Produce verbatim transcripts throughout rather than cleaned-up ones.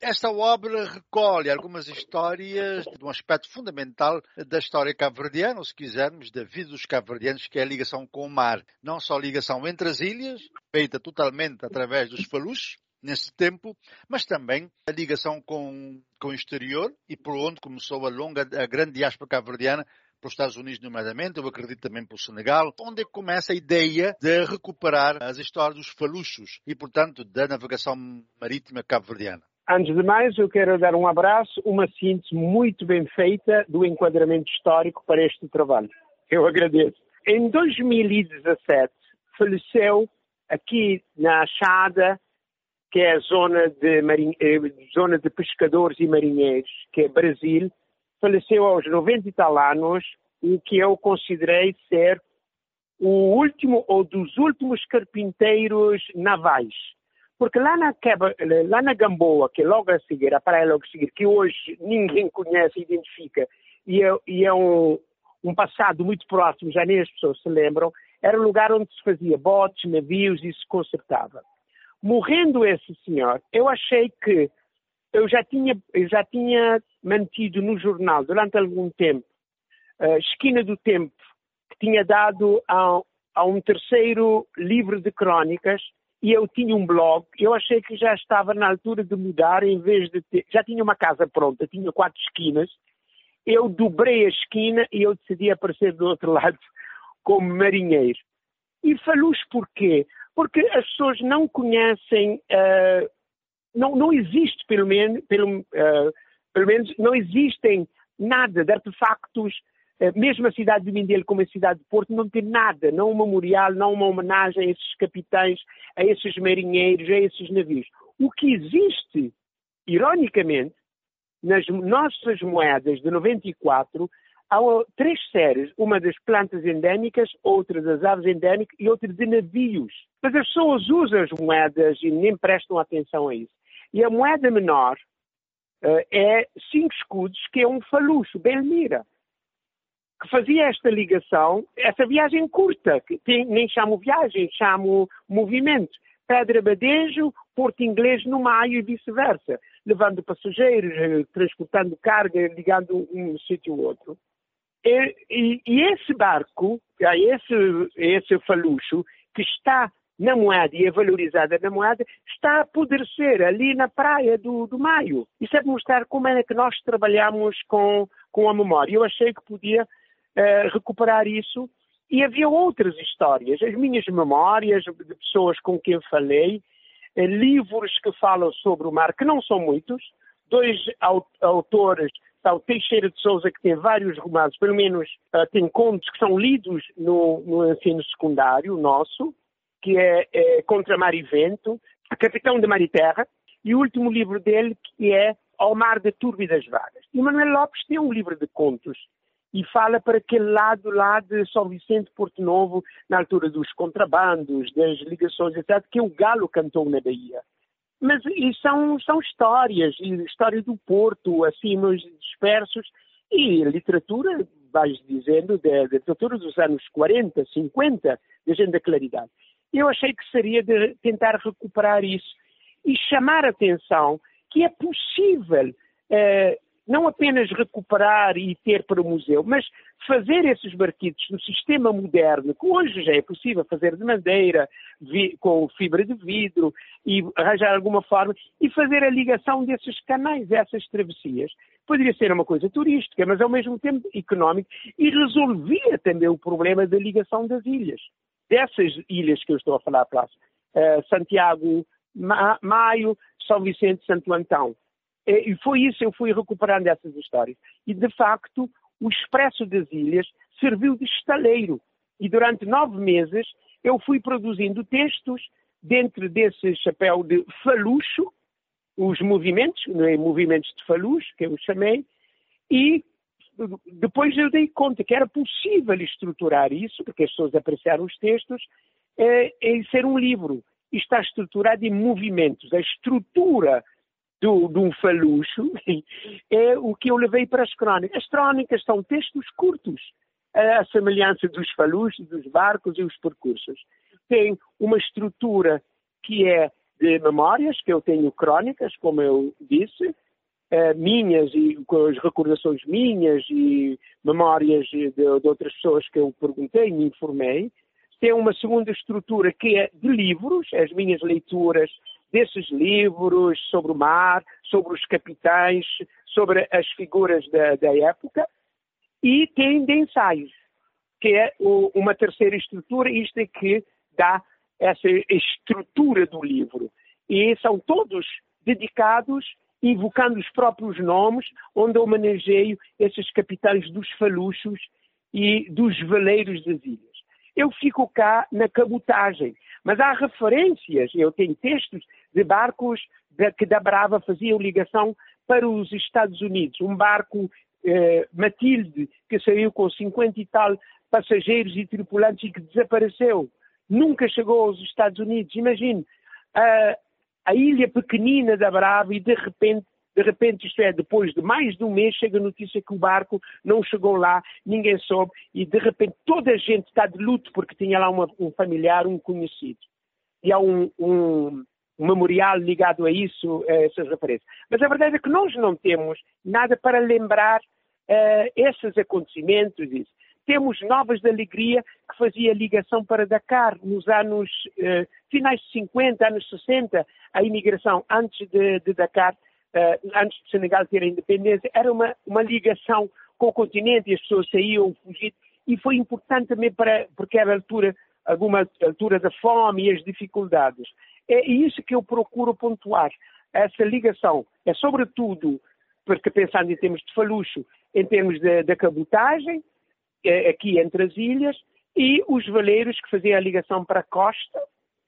Esta obra recolhe algumas histórias de um aspecto fundamental da história cabo-verdiana, ou se quisermos, da vida dos cabo-verdianos, que é a ligação com o mar. Não só a ligação entre as ilhas, feita totalmente através dos faluches, nesse tempo, mas também a ligação com, com o exterior e por onde começou a longa, a grande diáspora cabo-verdiana, para os Estados Unidos, nomeadamente, eu acredito também para o Senegal, onde é que começa a ideia de recuperar as histórias dos faluchos e, portanto, da navegação marítima cabo-verdiana. Antes de mais, eu quero dar um abraço, uma síntese muito bem feita do enquadramento histórico para este trabalho. Eu agradeço. Em dois mil e dezassete, faleceu aqui na Achada, que é a zona de, marinhe... zona de pescadores e marinheiros, que é Brasil, faleceu aos noventa e tal anos, o que eu considerei ser o último ou dos últimos carpinteiros navais. Porque lá na, lá na Gamboa, que é logo a seguir, a praia logo a seguir, que hoje ninguém conhece, identifica, e é, e é um, um passado muito próximo, já nem as pessoas se lembram, era um lugar onde se fazia botes, navios e se consertava. Morrendo esse senhor, eu achei que eu já tinha, eu já tinha mantido no jornal, durante algum tempo, a Esquina do Tempo, que tinha dado a, a um terceiro livro de crónicas, e eu tinha um blog. Eu achei que já estava na altura de mudar, em vez de ter... Já tinha uma casa pronta, tinha quatro esquinas. Eu dobrei a esquina e eu decidi aparecer do outro lado como marinheiro. E faluche porquê? Porque as pessoas não conhecem... Uh, não, não existe, pelo menos, pelo, uh, pelo menos, não existem nada de artefactos. Mesmo a cidade de Mindelo, como a cidade de Porto, não tem nada, não um memorial, não uma homenagem a esses capitães, a esses marinheiros, a esses navios. O que existe, ironicamente, nas nossas moedas de noventa e quatro, há três séries, uma das plantas endémicas, outra das aves endémicas e outra de navios. Mas as pessoas usam as moedas e nem prestam atenção a isso. E a moeda menor uh, é cinco escudos, que é um falucho, Belmira, que fazia esta ligação, essa viagem curta, que tem, nem chamo viagem, chamo movimento. Pedra Badejo, Porto Inglês no Maio e vice-versa, levando passageiros, transportando carga, ligando um sítio ao outro. E, e, e esse barco, esse, esse falucho, que está na moeda e é valorizada na moeda, está a apodrecer ali na praia do, do Maio. Isso é de mostrar como é que nós trabalhamos com, com a memória. Eu achei que podia Uh, recuperar isso, e havia outras histórias, as minhas memórias de pessoas com quem falei, uh, livros que falam sobre o mar, que não são muitos, dois autores, está o Teixeira de Sousa, que tem vários romances, pelo menos uh, tem contos que são lidos no, no ensino secundário nosso, que é, é Contra Mar e Vento, A Capitão de Mar e Terra, e o último livro dele, que é Ao Mar da Turba e das Vagas. E Manuel Lopes tem um livro de contos, e fala para aquele lado lá de São Vicente, Porto Novo, na altura dos contrabandos, das ligações, etcétera, que o Galo cantou na Bahia. Mas e são, são histórias, e história do Porto, assim, nos dispersos, e literatura, vais dizendo, da literatura dos anos quarenta, cinquenta, da Gente da Claridade. Eu achei que seria de tentar recuperar isso e chamar a atenção que é possível... Eh, não apenas recuperar e ter para o museu, mas fazer esses barquitos no sistema moderno, que hoje já é possível fazer de madeira, vi, com fibra de vidro, e arranjar alguma forma, e fazer a ligação desses canais, essas travessias. Poderia ser uma coisa turística, mas ao mesmo tempo económica, e resolvia também o problema da ligação das ilhas. Dessas ilhas que eu estou a falar, uh, Santiago, Ma- Maio, São Vicente, Santo Antão. E foi isso, eu fui recuperando essas histórias. E, de facto, o Expresso das Ilhas serviu de estaleiro. E durante nove meses eu fui produzindo textos dentro desse chapéu de falucho, os movimentos, né, movimentos de falucho, que eu chamei, e depois eu dei conta que era possível estruturar isso, porque as pessoas apreciaram os textos, é, em ser um livro. E está estruturado em movimentos. A estrutura Do, de um falucho, é o que eu levei para as crónicas. As crónicas são textos curtos, a semelhança dos faluchos, dos barcos e os percursos. Tem uma estrutura que é de memórias, que eu tenho crónicas, como eu disse, uh, minhas e com as recordações minhas e memórias de, de outras pessoas que eu perguntei, me informei. Tem uma segunda estrutura que é de livros, as minhas leituras desses livros sobre o mar, sobre os capitães, sobre as figuras da, da época, e tem de ensaios, que é o, uma terceira estrutura, isto é que dá essa estrutura do livro. E são todos dedicados, invocando os próprios nomes, onde homenageio esses capitães dos faluchos e dos veleiros das ilhas. Eu fico cá na cabotagem, mas há referências, eu tenho textos de barcos de, que da Brava faziam ligação para os Estados Unidos. Um barco eh, Matilde, que saiu com cinquenta e tal passageiros e tripulantes e que desapareceu. Nunca chegou aos Estados Unidos. Imagine, a, a ilha pequenina da Brava e de repente, de repente, isto é, depois de mais de um mês, chega a notícia que o barco não chegou lá, ninguém soube, e de repente toda a gente está de luto porque tinha lá uma, um familiar, um conhecido. E há um, um, um memorial ligado a isso, a essas referências. Mas a verdade é que nós não temos nada para lembrar uh, esses acontecimentos. Isso. Temos Novas de Alegria, que fazia ligação para Dakar nos anos uh, finais de cinquenta, anos sessenta, a imigração antes de, de Dakar, uh, antes de Senegal ter a independência, era uma, uma ligação com o continente e as pessoas saíam, fugiam, e foi importante também para, porque era a altura, alguma altura da fome e as dificuldades. É isso que eu procuro pontuar, essa ligação. É sobretudo, porque pensando em termos de falucho, em termos da cabotagem, aqui entre as ilhas, e os veleiros que faziam a ligação para a costa,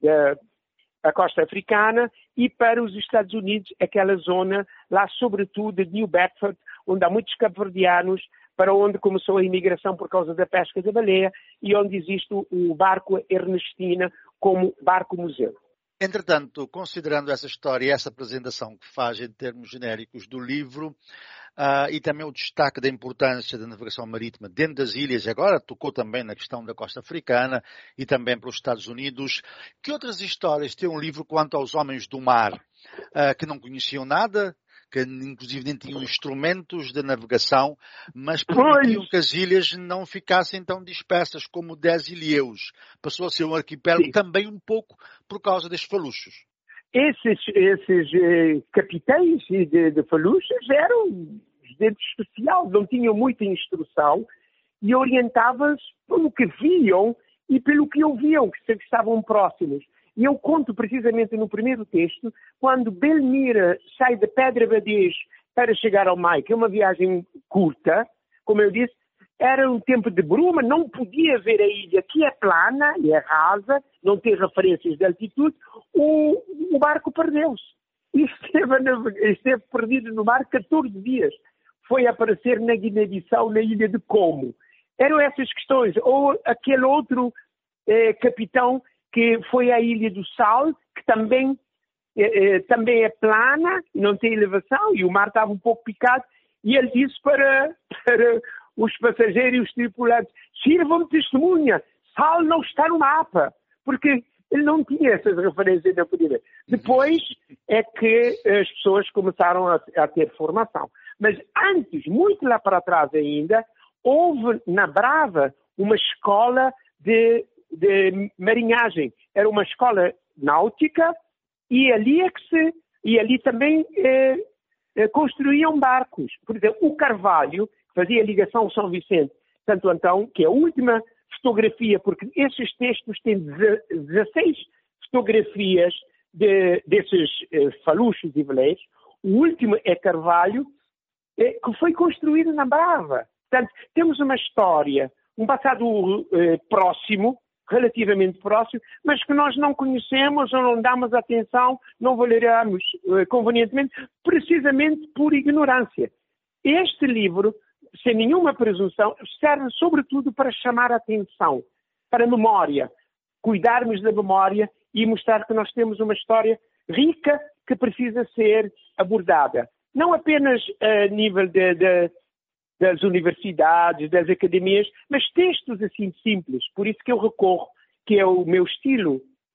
a costa africana, e para os Estados Unidos, aquela zona lá, sobretudo, de New Bedford, onde há muitos cabo-verdianos, para onde começou a imigração por causa da pesca da baleia, e onde existe o barco Ernestina como barco-museu. Entretanto, considerando essa história e essa apresentação que faz em termos genéricos do livro, uh, e também o destaque da importância da navegação marítima dentro das ilhas, agora tocou também na questão da costa africana e também para os Estados Unidos, que outras histórias tem um livro quanto aos homens do mar, uh, que não conheciam nada, que inclusive nem tinham instrumentos de navegação, mas permitiam que as ilhas não ficassem tão dispersas como dez ilhéus. Passou a ser um arquipélago Sim. também um pouco por causa dos faluchos. Esses, esses eh, capitães de, de faluchos eram gente especial, não tinham muita instrução e orientavam-se pelo que viam e pelo que ouviam, que estavam próximos. E eu conto precisamente no primeiro texto, quando Belmira sai de Pedra Badez para chegar ao Mai, que é uma viagem curta, como eu disse, era um tempo de bruma, não podia ver a ilha, que é plana e é rasa, não tem referências de altitude, o, o barco perdeu-se. E esteve, esteve perdido no mar catorze dias. Foi aparecer na Guiné-Bissau, na ilha de Como. Eram essas questões. Ou aquele outro eh, capitão que foi à Ilha do Sal, que também, eh, eh, também é plana, não tem elevação, e o mar estava um pouco picado, e ele disse para, para os passageiros e os tripulantes, sirvam de testemunha, Sal não está no mapa, porque ele não tinha essas referências, não podia ver. Depois é que as pessoas começaram a, a ter formação. Mas antes, muito lá para trás ainda, houve na Brava uma escola de de marinhagem. Era uma escola náutica e ali é que se, e ali também eh, eh, construíam barcos. Por exemplo, o Carvalho, que fazia ligação São Vicente, Santo Antão, que é a última fotografia, porque esses textos têm dezesseis fotografias de, desses eh, faluchos e veleiros. O último é Carvalho, eh, que foi construído na Brava. Portanto, temos uma história, um passado eh, próximo, relativamente próximo, mas que nós não conhecemos ou não damos atenção, não valoramos eh, convenientemente, precisamente por ignorância. Este livro, sem nenhuma presunção, serve sobretudo para chamar a atenção, para a memória, cuidarmos da memória e mostrar que nós temos uma história rica que precisa ser abordada. Não apenas a nível de, de das universidades, das academias, mas textos assim simples. Por isso que eu recorro, que é o meu estilo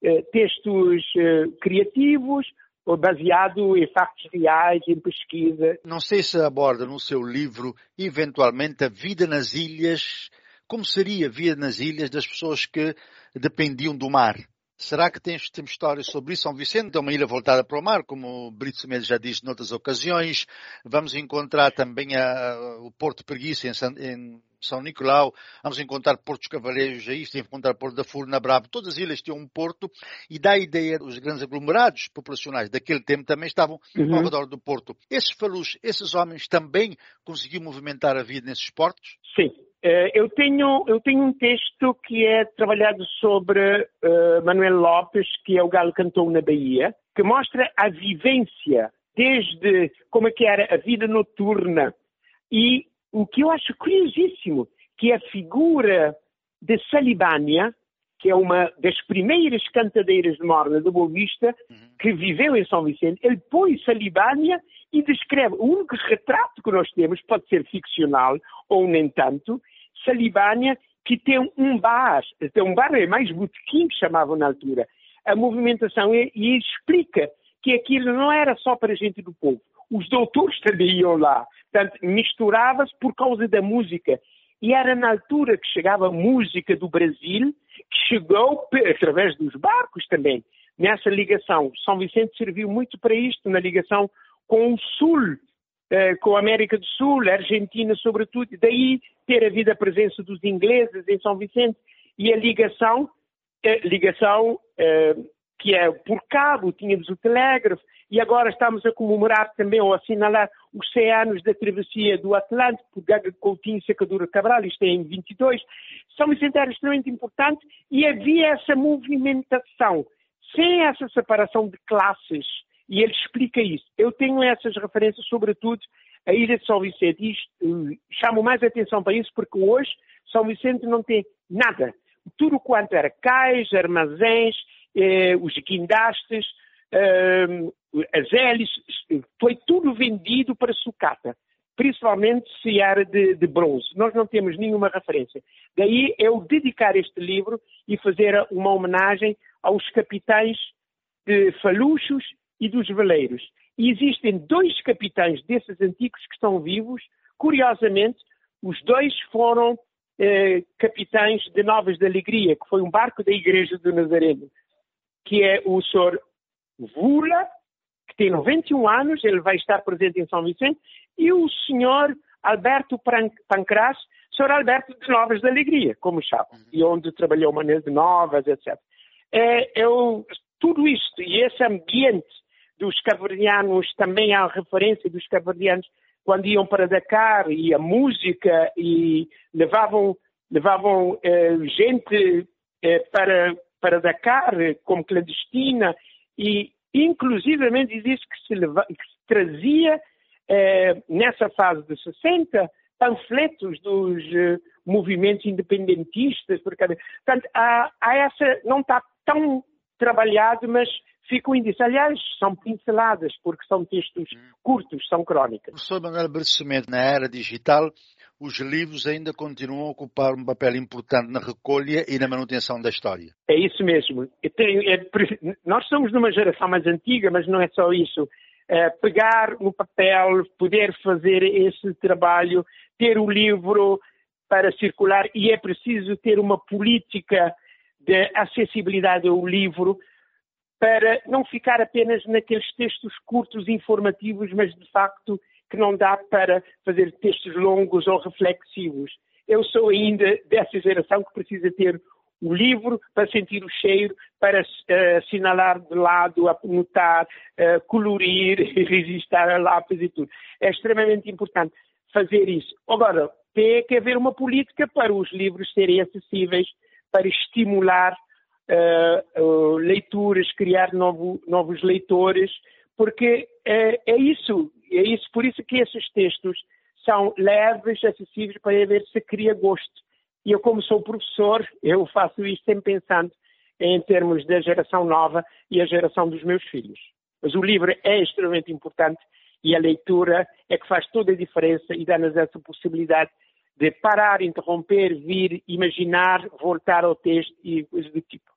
eh, textos eh, criativos, baseado em factos reais, em pesquisa. Não sei se aborda no seu livro, eventualmente, a vida nas ilhas. Como seria a vida nas ilhas das pessoas que dependiam do mar? Será que temos, temos histórias sobre isso? São Vicente é uma ilha voltada para o mar, como o Brito Semedo já disse noutras ocasiões. Vamos encontrar também a, a, o Porto de Preguiça em, San, em São Nicolau. Vamos encontrar Portos Cavaleiros aí, vamos encontrar Porto da Furna, Bravo. Todas as ilhas tinham um porto e dá a ideia, os grandes aglomerados populacionais daquele tempo também estavam uhum. ao redor do porto. Esses falus, esses homens também conseguiam movimentar a vida nesses portos? Sim. Eu tenho, eu tenho um texto que é trabalhado sobre uh, Manuel Lopes, que é o Galo Cantou na Bahia, que mostra a vivência desde como é que era a vida noturna e o que eu acho curiosíssimo, que é a figura de Salibânia, que é uma das primeiras cantadeiras de morna de Boa Vista, que viveu em São Vicente. Ele põe Salibânia e descreve. O único retrato que nós temos, pode ser ficcional ou nem tanto, Salibânia, que tem um bar, tem um bar, é mais botequim que chamavam na altura. A movimentação, e, e explica que aquilo não era só para a gente do povo. Os doutores também iam lá. Portanto, misturava-se por causa da música. E era na altura que chegava a música do Brasil, que chegou através dos barcos também. Nessa ligação, São Vicente serviu muito para isto, na ligação com o Sul, eh, com a América do Sul, a Argentina sobretudo. Daí ter havido a presença dos ingleses em São Vicente e a ligação, eh, ligação eh, que é por cabo, tínhamos o telégrafo, e agora estamos a comemorar também, ou a assinalar, os cem anos da travessia do Atlântico, por Gaga Coutinho e Sacadura Cabral, isto é em vinte e dois. São Vicente era extremamente importante e havia essa movimentação, sem essa separação de classes, e ele explica isso. Eu tenho essas referências, sobretudo, a Ilha de São Vicente, e isto, uh, chamo mais atenção para isso, porque hoje São Vicente não tem nada. Tudo quanto era cais, armazéns, eh, os guindastes, Uh, as hélices, foi tudo vendido para sucata, principalmente se era de, de bronze. Nós não temos nenhuma referência. Daí eu dedicar este livro e fazer uma homenagem aos capitães de faluchos e dos veleiros. E existem dois capitães desses antigos que estão vivos. Curiosamente, os dois foram eh, capitães de Novas de Alegria, que foi um barco da Igreja do Nazareno, que é o senhor Vula, que tem noventa e um anos, ele vai estar presente em São Vicente, e o senhor Alberto Pancrás, senhor Alberto de Novas de Alegria, como sabe, e onde trabalhou Manuel de Novas, etcétera. É, é o, tudo isto, e esse ambiente dos cabo-verdianos, também há referência dos cabo-verdianos quando iam para Dakar, e a música, e levavam, levavam eh, gente eh, para, para Dakar como clandestina, e inclusivamente existe que se, leva, que se trazia eh, nessa fase de sessenta panfletos dos eh, movimentos independentistas. Porque, portanto, há, há essa, não está tão trabalhado, mas fica um índice. Aliás, são pinceladas, porque são textos curtos, são crónicas. Professor Manuel Brito Semedo, na era digital, os livros ainda continuam a ocupar um papel importante na recolha e na manutenção da história. É isso mesmo. Tenho, é, nós somos numa geração mais antiga, mas não é só isso. É, pegar no papel, poder fazer esse trabalho, ter o livro para circular, e é preciso ter uma política de acessibilidade ao livro para não ficar apenas naqueles textos curtos informativos, mas de facto que não dá para fazer textos longos ou reflexivos. Eu sou ainda dessa geração que precisa ter o livro para sentir o cheiro, para uh, assinalar de lado, anotar, uh, colorir, registrar a lápis e tudo. É extremamente importante fazer isso. Agora, tem que haver uma política para os livros serem acessíveis, para estimular uh, uh, leituras, criar novo, novos leitores, porque é, é isso, é isso, por isso que esses textos são leves, acessíveis, para ver se cria gosto. E eu, como sou professor, eu faço isto sempre pensando em termos da geração nova e a geração dos meus filhos. Mas o livro é extremamente importante e a leitura é que faz toda a diferença e dá-nos essa possibilidade de parar, interromper, vir, imaginar, voltar ao texto e coisas do tipo.